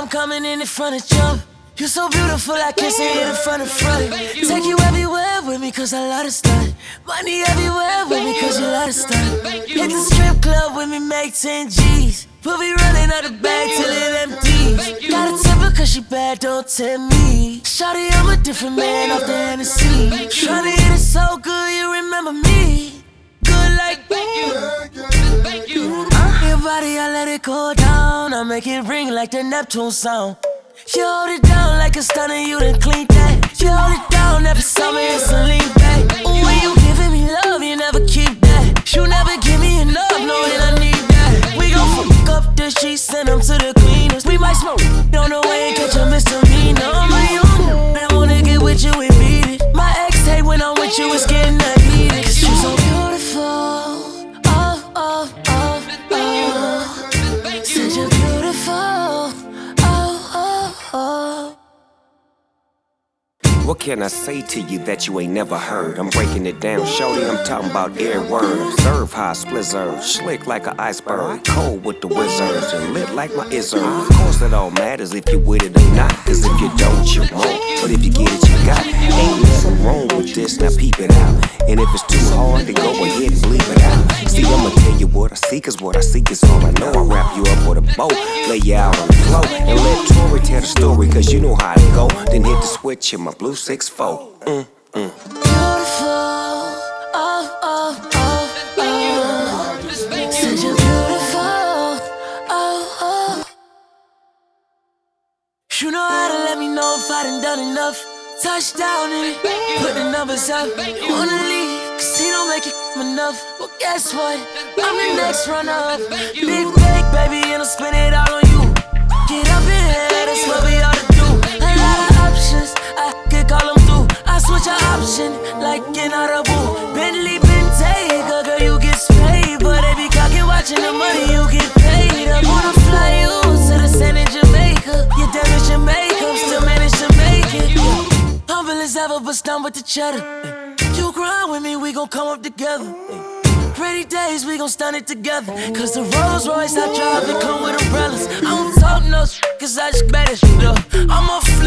I'm coming in front of jump. You're so beautiful, I can't see it in front of front. Take you everywhere with me, cause I love to stunt. Money everywhere with me, cause you love to stunt. Hit the strip club with me, make 10 G's. We'll be running out the bag till it empties. Got a temper cause she bad, don't tempt me. Shawty, I'm a different man off the Hennessy. Tryna hit it so good, you remember me. Good like thank you. Your body, I let it go down. I make it ring like the Neptune sound. You hold it down like a stunner, you done clean that. You hold it down every summer, it's a lean back. When you giving me love, you never keep that. You never give me enough, knowing I need that. We gon' fuck up the sheets, send them to the cleaners. We might smoke on the way and catch a misdemeanor. I'm a young, I wanna get with you and beat it. My ex hate when I'm with you, it's getting heated. Cause you're so beautiful. Oh, oh, oh, oh. Said you're beautiful. What can I say to you that you ain't never heard? I'm breaking it down, shorty, I'm talking about every word. Observe how I splizzard, slick like an iceberg, cold with the wizards, and lit like my izzard. Of course it all matters if you with it or not, cause if you don't, you won't. But if you get it, you got it. Ain't nothing wrong with this, now peep it out. And if it's too hard, then go ahead and bleep it out. See, I'ma tell you what I see, cause what I see is all I know. I wrap you up with a bow, lay you out on the floor, and let Tori tell the story, cause you know how to go. Then hit the switch in my blue 6-4. Beautiful, oh, oh, oh, oh. Said you're beautiful, oh, oh. You know how to let me know if I done enough. Touchdown in it, put the numbers up. You wanna leave, cause he don't make it enough. Well, guess what? I'm the next runner-up. Big bag, baby, and I'll spend it all on you. Get up in here, that's what we ought to do. A lot of options, I could call them through. I switch an option, like in Audible. Bentley, Bentayga, girl, you get paid. But they be cocking, watching the money, you get paid. I wanna fly you to the sand in Jamaica. You damage your makeup, still manage to make it. Humble as ever, but stunned with the cheddar. You grind with me, we gon' come up together. Pretty days, we gon' stun it together. Cause the Rolls Royce I drive, it come with umbrellas. I don't talk no shit, cause I just bet it up. I'm a